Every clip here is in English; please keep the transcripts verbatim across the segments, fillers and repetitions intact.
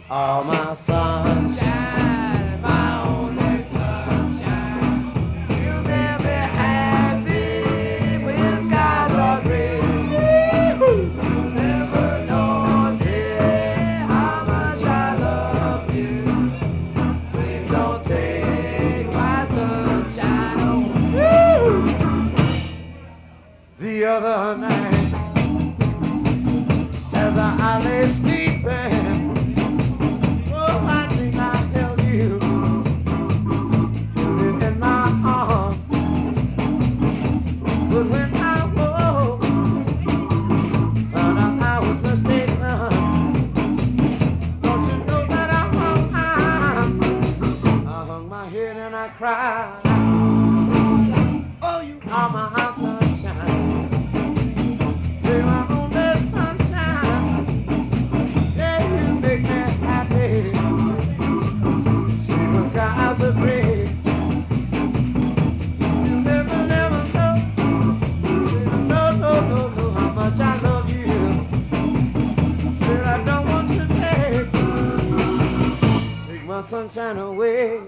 all my sunshine, my only sunshine. You make me happy when skies are gray. You never know, dear, how much I love you. Please don't take my sunshine away. The other night, as I lay sleeping, oh, I think I held you in my arms. But when I woke, found out I was mistaken. Don't you know that I hung, I, I hung my head and I cried. Oh, you are my sunshine. Say my only sunshine. Yeah, you make me happy. See the skies are gray. You never, never know. No, no, no, no, how much I love you. Said I don't want you to take, take my sunshine away.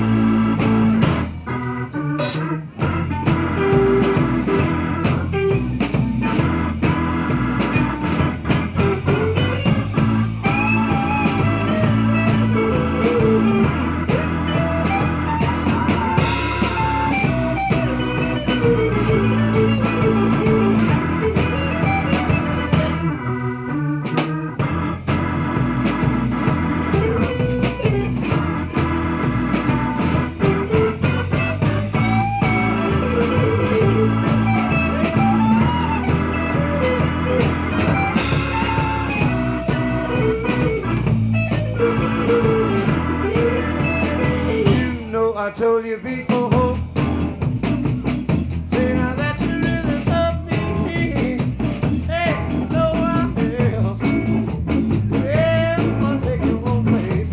I told you before, say now that you really love me. Hey, no one else will ever take your own place.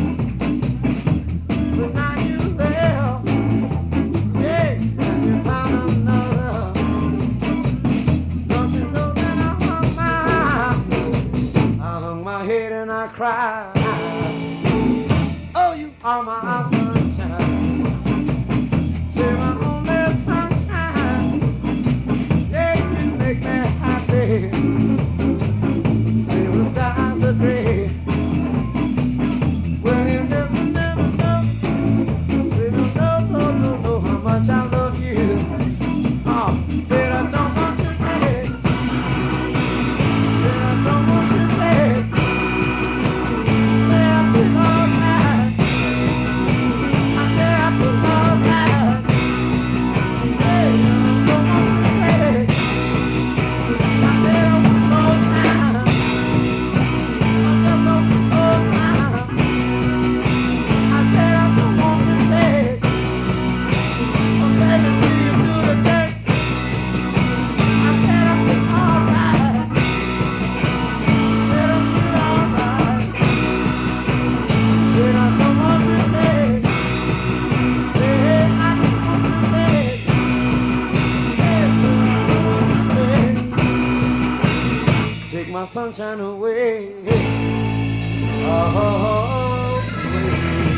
But now you left, hey, and you found another. Don't you know that I hung my, I hung my head and I cried. Oh, you are my sunshine. Say my only sunshine. Yeah, you make me happy. Say the skies are gray. Well, you never, never know. Say no, no, no, no, no, how much I love you. Oh, say I don't want you dead. Say I don't want you dead. Say I feel all right. I say I feel all right. Hey, I don't want you dead. I said I want more time. I said no more time. I said I don't want you dead. I'm glad to see you through the day. I said I feel all right. Said I feel all right. Said I don't want you dead. Said I don't want you dead. Yes, said I don't want you dead. Take my sunshine away. Oh, away.